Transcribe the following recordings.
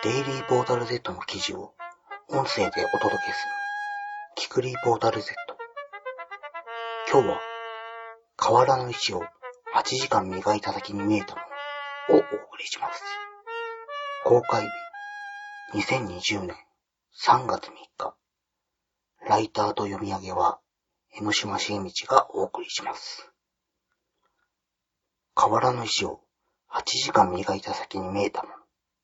デイリーポータル Z の記事を音声でお届けするキクリーポータル Z。今日は瓦の石を8時間磨いた先に見えたものをお送りします。公開日2020年3月3日。ライターと読み上げは江ノ島茂道がお送りします。瓦の石を8時間磨いた先に見えたもの。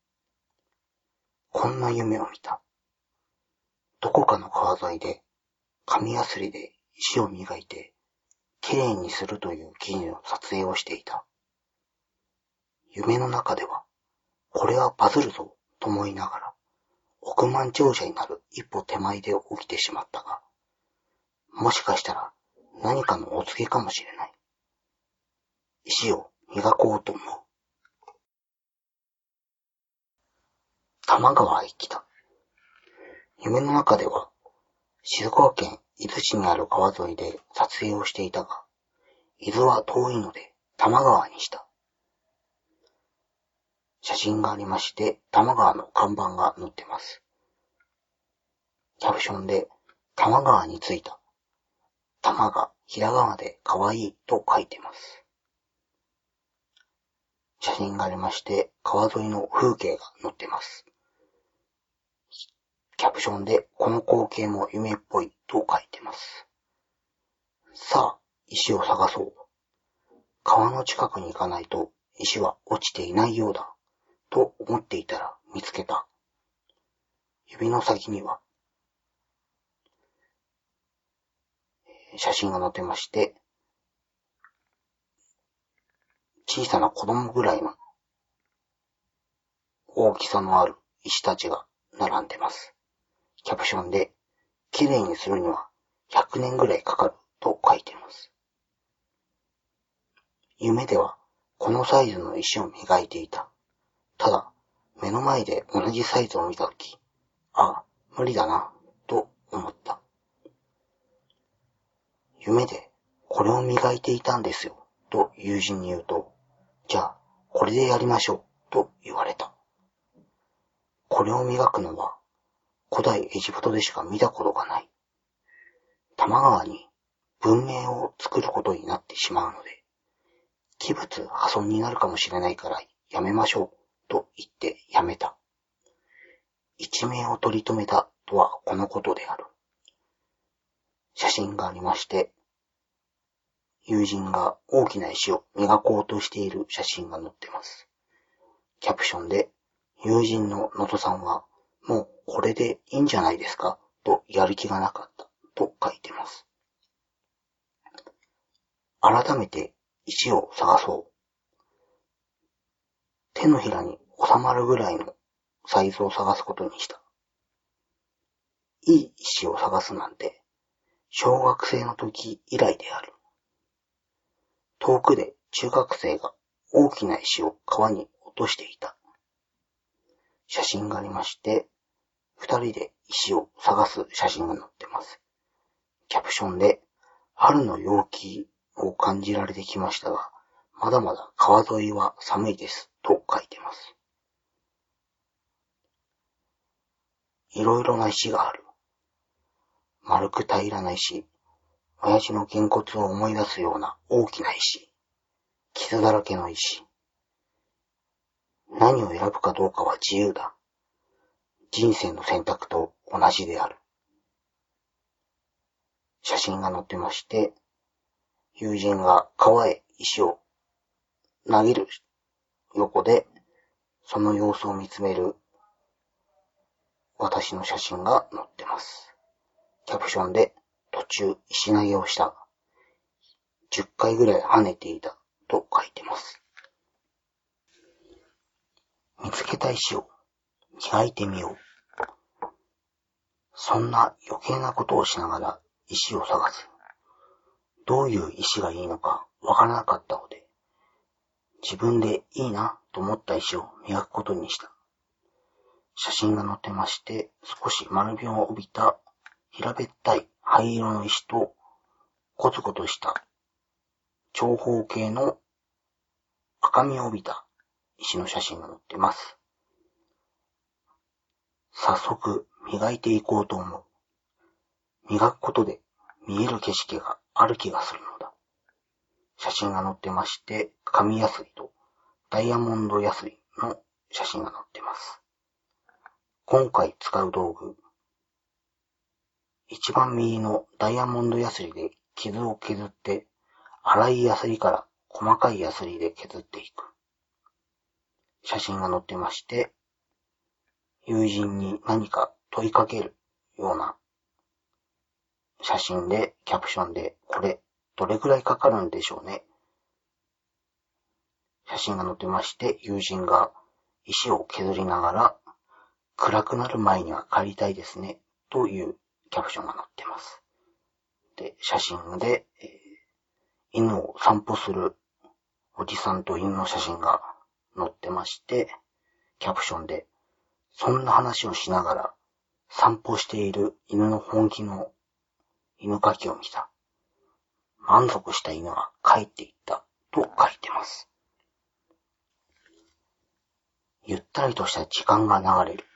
こんな夢を見た。どこかの川沿いで紙やすりで石を磨いてきれいにするという記事の撮影をしていた。夢の中ではこれはバズるぞと思いながら億万長者になる一歩手前で起きてしまったが、もしかしたら何かのお告げかもしれない。石を磨こうと思う。多摩川へ来た。夢の中では静岡県伊豆市にある川沿いで撮影をしていたが、伊豆は遠いので多摩川にした。写真がありまして、多摩川の看板が載ってます。キャプションで多摩川に着いた。多摩がひらがなでかわいいと書いてます。写真がありまして、川沿いの風景が載ってます。キャプションでこの光景も夢っぽいと書いてます。さあ、石を探そう。川の近くに行かないと石は落ちていないようだと思っていたら見つけた。指の先には写真が載ってまして、小さな子供ぐらいの大きさのある石たちが並んでます。キャプションできれいにするには100年ぐらいかかると書いています。夢ではこのサイズの石を磨いていた。ただ目の前で同じサイズを見たとき、無理だなと思った。夢でこれを磨いていたんですよと友人に言うと、じゃあこれでやりましょうと言われた。これを磨くのは古代エジプトでしか見たことがない。多摩川に文明を作ることになってしまうので、器物破損になるかもしれないからやめましょうと言ってやめた。一命を取り留めたとはこのことである。写真がありまして、友人が大きな石を磨こうとしている写真が載っています。キャプションで友人の能登さんはもうこれでいいんじゃないですかとやる気がなかったと書いてます。改めて石を探そう。手のひらに収まるぐらいのサイズを探すことにした。いい石を探すなんて小学生の時以来である。遠くで中学生が大きな石を川に落としていた。写真がありまして、二人で石を探す写真が載ってます。キャプションで春の陽気を感じられてきましたが、まだまだ川沿いは寒いですと書いてます。いろいろな石がある。丸く平らな石、親父のげんこつを思い出すような大きな石、傷だらけの石。何を選ぶかどうかは自由だ。人生の選択と同じである。写真が載ってまして、友人が川へ石を投げる横で、その様子を見つめる私の写真が載ってます。キャプションで途中石投げをした。10回ぐらい跳ねていたと書いてます。見つけた石を磨いてみよう。そんな余計なことをしながら石を探す。どういう石がいいのかわからなかったので、自分でいいなと思った石を磨くことにした。写真が載ってまして、少し丸みを帯びた平べったい灰色の石とコツコツした長方形の赤みを帯びた石の写真が載ってます。 早速磨いていこうと思う。磨くことで見える景色がある気がするのだ。写真が載ってまして、紙ヤスリとダイヤモンドヤスリの写真が載ってます。今回使う道具、一番右のダイヤモンドヤスリで傷を削って、粗いヤスリから細かいヤスリで削っていく。写真が載ってまして、友人に何か問いかけるような写真で、キャプションで、これどれくらいかかるんでしょうね。写真が載ってまして、友人が石を削りながら、暗くなる前には帰りたいですね、というキャプションが載ってます。で、写真で、犬を散歩するおじさんと犬の写真が載ってまして、キャプションで、そんな話をしながら散歩している犬の本気の犬描きを見た。満足した犬は帰っていったと書いてます。ゆったりとした時間が流れる。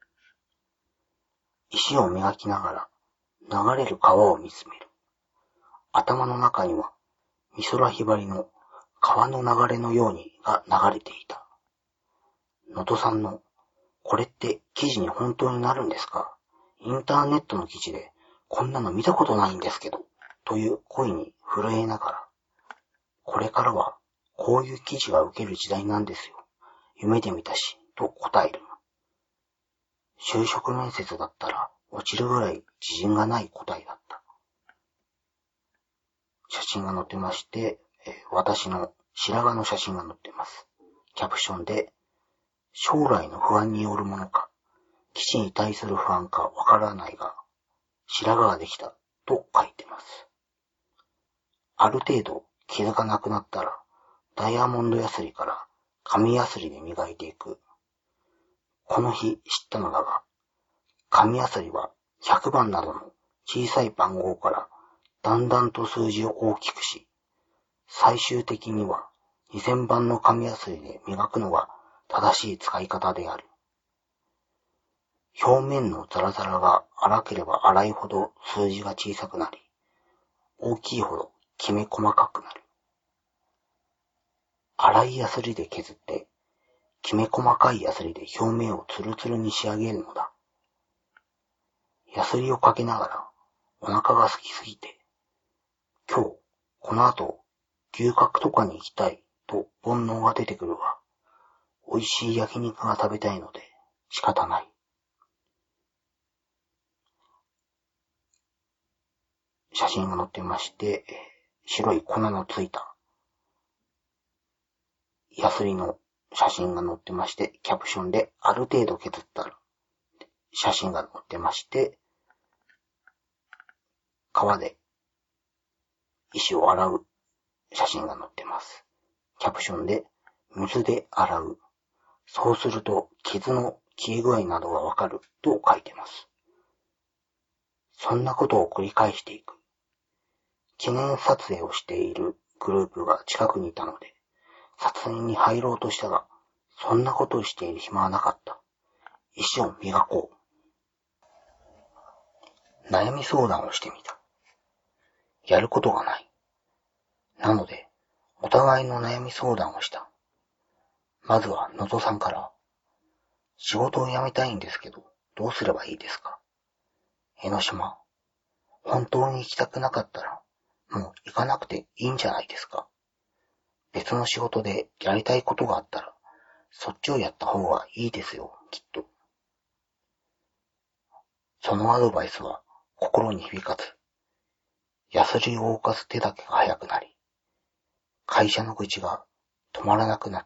石を磨きながら流れる川を見つめる。頭の中には美空ひばりの川の流れのようにが流れていた。能登さんのこれって記事に本当になるんですか？インターネットの記事でこんなの見たことないんですけど、という声に震えながら、これからはこういう記事が受ける時代なんですよ。夢で見たし、と答える。就職面接だったら落ちるぐらい自信がない答えだった。写真が載ってまして、私の白髪の写真が載ってます。キャプションで、将来の不安によるものか、基地に対する不安かわからないが、白髪ができたと書いてます。ある程度傷がなくなったら、ダイヤモンドヤスリから紙ヤスリで磨いていく。この日知ったのだが、紙ヤスリは100番などの小さい番号からだんだんと数字を大きくし、最終的には2000番の紙ヤスリで磨くのが正しい使い方である。表面のザラザラが粗ければ粗いほど数字が小さくなり、大きいほどきめ細かくなる。粗いヤスリで削って、きめ細かいヤスリで表面をツルツルに仕上げるのだ。ヤスリをかけながらお腹が空きすぎて、今日この後牛角とかに行きたいと煩悩が出てくるが、美味しい焼肉が食べたいので仕方ない。写真が載ってまして、白い粉のついたヤスリの写真が載ってまして、キャプションである程度削ったら写真が載ってまして、川で石を洗う写真が載ってます。キャプションで水で洗う。そうすると傷の消え具合などがわかると書いてます。そんなことを繰り返していく。記念撮影をしているグループが近くにいたので、撮影に入ろうとしたが、そんなことをしている暇はなかった。石を磨こう。悩み相談をしてみた。やることがない。なので、お互いの悩み相談をした。まずはのぞさんから、仕事を辞めたいんですけど、どうすればいいですか？江ノ島、本当に行きたくなかったら、もう行かなくていいんじゃないですか？別の仕事でやりたいことがあったら、そっちをやった方がいいですよ、きっと。そのアドバイスは心に響かず、ヤスリを動かす手だけが速くなり、会社の愚痴が止まらなくなった。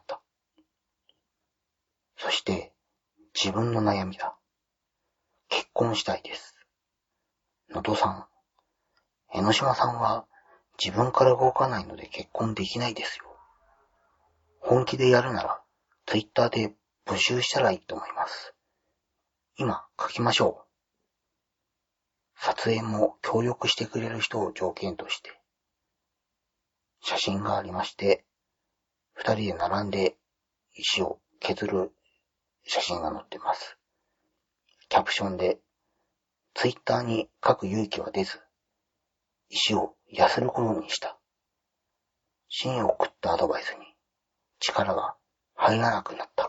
そして、自分の悩みだ。結婚したいです。のとさん、江ノ島さんは自分から動かないので結婚できないですよ。本気でやるなら、ツイッターで募集したらいいと思います。今書きましょう。撮影も協力してくれる人を条件として、写真がありまして、二人で並んで石を削る写真が載ってます。 キャプションで、ツイッターに書く勇気は出ず、石を痩せることにした。芯を食ったアドバイスに力が入らなくなった。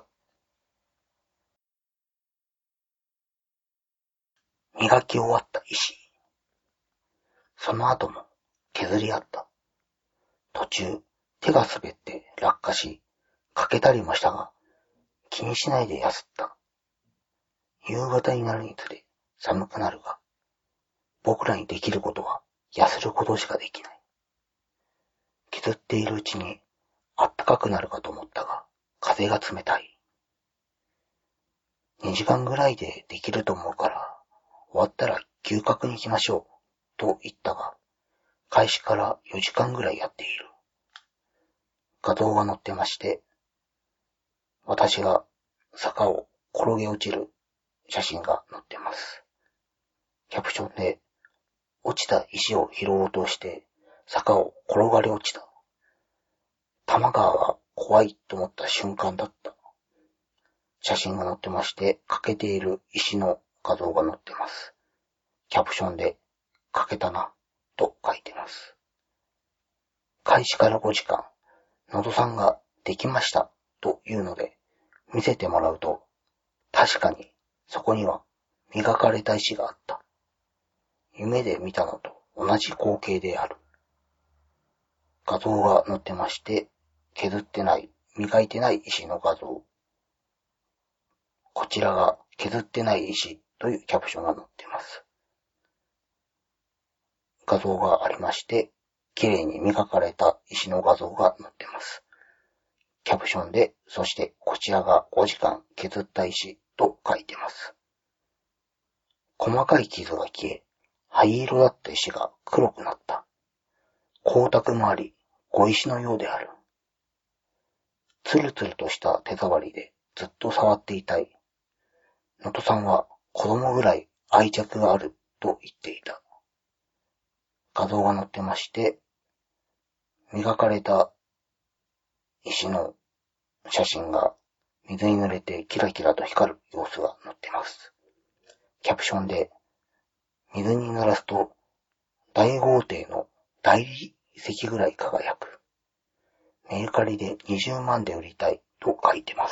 磨き終わった石。その後も削り合った。途中、手が滑って落下し、欠けたりもしたが、気にしないでやすった。夕方になるにつれ寒くなるが、僕らにできることは痩せることしかできない。削っているうちに暖かくなるかと思ったが、風が冷たい。2時間ぐらいでできると思うから、終わったら嗅覚に行きましょう、と言ったが、開始から4時間ぐらいやっている。画像が載ってまして、私が坂を転げ落ちる写真が載ってます。キャプションで、落ちた石を拾おうとして坂を転がり落ちた。多摩川が怖いと思った瞬間だった。写真が載ってまして、欠けている石の画像が載ってます。キャプションで、欠けたな、と書いてます。開始から5時間、のどさんができました、というので、見せてもらうと、確かにそこには磨かれた石があった。夢で見たのと同じ光景である。画像が載ってまして、削ってない、磨いてない石の画像。こちらが削ってない石というキャプションが載っています。画像がありまして、綺麗に磨かれた石の画像が載っています。キャプションで、そしてこちらが5時間削った石と書いています。細かい傷が消え、灰色だった石が黒くなった。光沢もあり、碁石のようである。つるつるとした手触りでずっと触っていたい。能登さんは子供ぐらい愛着があると言っていた。画像が載ってまして、磨かれた石の写真が水に濡れてキラキラと光る様子が載ってます。キャプションで、水に濡らすと大豪邸の大理石ぐらい輝く。メルカリで20万で売りたいと書いてます。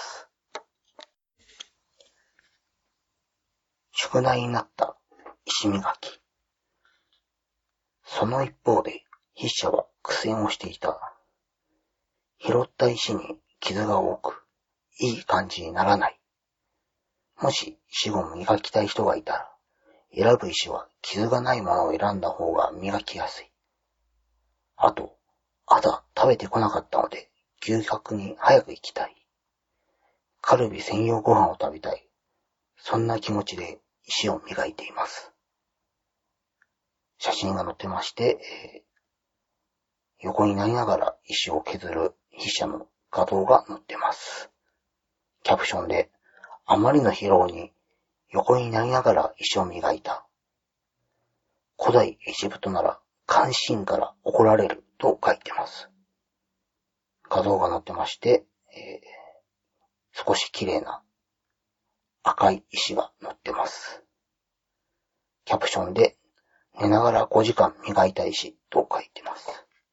宿題になった石磨き。その一方で筆者は苦戦をしていた。拾った石に傷が多く、いい感じにならない。もし石を磨きたい人がいたら、選ぶ石は傷がないものを選んだ方が磨きやすい。あと、朝食べてこなかったので、牛角に早く行きたい。カルビ専用ご飯を食べたい。そんな気持ちで石を磨いています。写真が載ってまして、横になりながら石を削る筆者の画像が載ってます。キャプションで、あまりの疲労に横になりながら石を磨いた。古代エジプトなら監視員から怒られると書いてます。画像が載ってまして、少し綺麗な赤い石が載ってます。キャプションで、寝ながら5時間磨いた石と書いてます。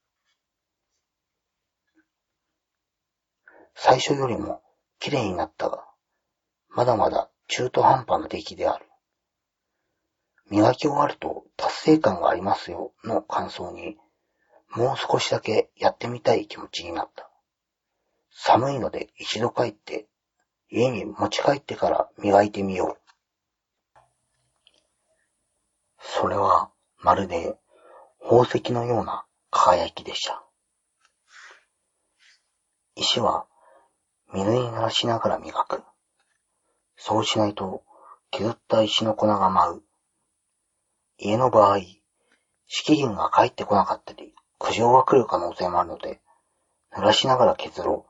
最初よりも綺麗になったが、まだまだ中途半端な出来である。磨き終わると達成感がありますよの感想に、もう少しだけやってみたい気持ちになった。寒いので一度帰って家に持ち帰ってから磨いてみよう。それはまるで宝石のような輝きでした。石は水に濡らしながら磨く。そうしないと削った石の粉が舞う。家の場合、敷金が返ってこなかったり、苦情が来る可能性もあるので、濡らしながら削ろ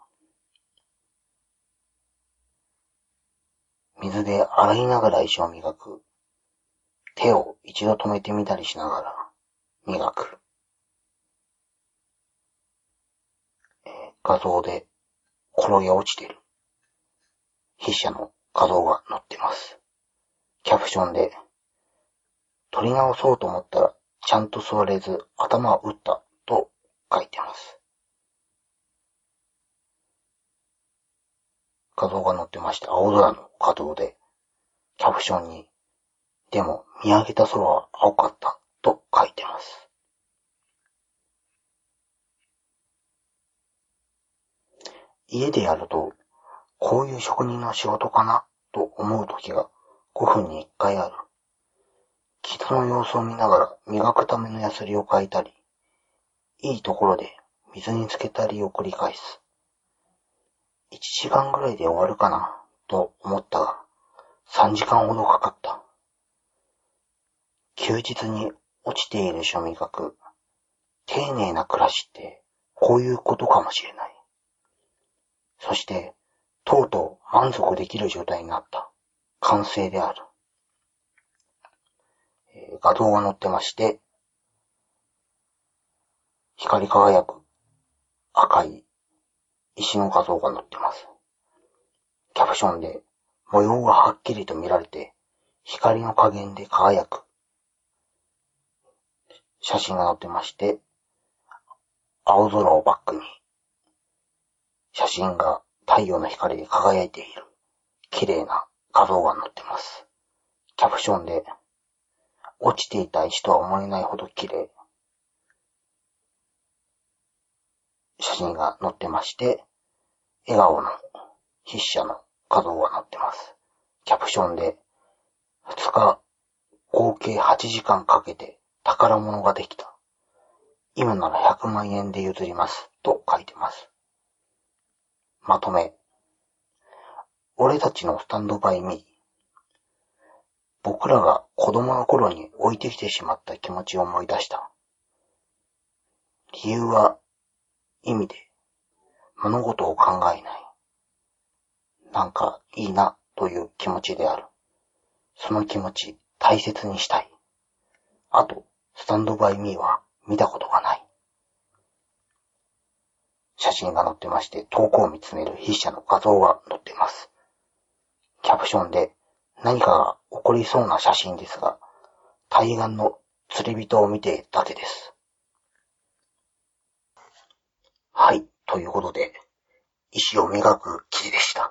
う。水で洗いながら石を磨く。手を一度止めてみたりしながら磨く。画像で転げ落ちている筆者の画像が載ってます。 キャプションで、取り直そうと思ったら、ちゃんと座れず頭を打ったと書いてます。画像が載ってまして、青空の画像で、キャプションに、でも見上げた空は青かったと書いてます。家でやると、こういう職人の仕事かなと思う時が5分に1回ある。人の様子を見ながら磨くためのヤスリを変えたり、いいところで水につけたりを繰り返す。1時間ぐらいで終わるかなと思ったが、3時間ほどかかった。休日に落ちている書磨く、丁寧な暮らしってこういうことかもしれない。そして、とうとう満足できる状態になった。完成である。画像が載ってまして、光り輝く赤い石の画像が載ってます。キャプションで模様がはっきりと見られて、光の加減で輝く写真が載ってまして、青空をバックに写真が太陽の光で輝いている綺麗な画像が載ってます。キャプションで落ちていた石とは思えないほど綺麗写真が載ってまして、笑顔の筆者の画像が載ってます。キャプションで2日合計8時間かけて宝物ができた。今なら100万円で譲りますと書いてます。まとめ。俺たちのスタンドバイミー。僕らが子供の頃に置いてきてしまった気持ちを思い出した。理由は意味で物事を考えない。なんかいいなという気持ちである。その気持ち大切にしたい。あと、スタンドバイミーは見たことがない。写真が載ってまして、遠くを見つめる筆者の画像が載っています。キャプションで何かが起こりそうな写真ですが、対岸の釣り人を見ているだけです。はい、ということで、石を磨く記事でした。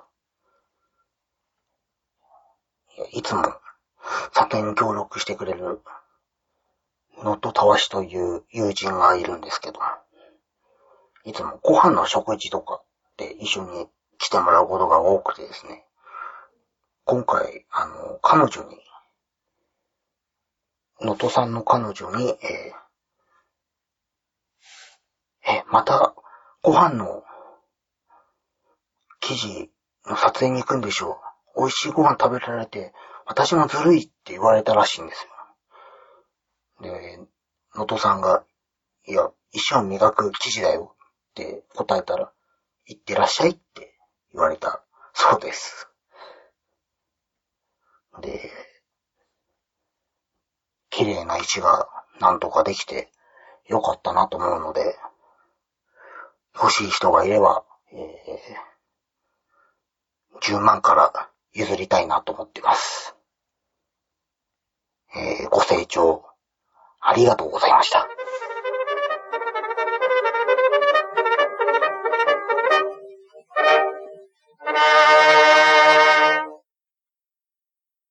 いつも里に協力してくれる能登たわしという友人がいるんですけど、いつもご飯の食事とかで一緒に来てもらうことが多くてですね、今回、彼女に、能登さんの彼女に、またご飯の記事の撮影に行くんでしょう。美味しいご飯食べられて、私もずるいって言われたらしいんですよ。で、能登さんが、いや、石を磨く記事だよって答えたら、行ってらっしゃいって言われたそうです。で、綺麗な石がなんとかできてよかったなと思うので、欲しい人がいれば、10万から譲りたいなと思ってます。ご清聴ありがとうございました。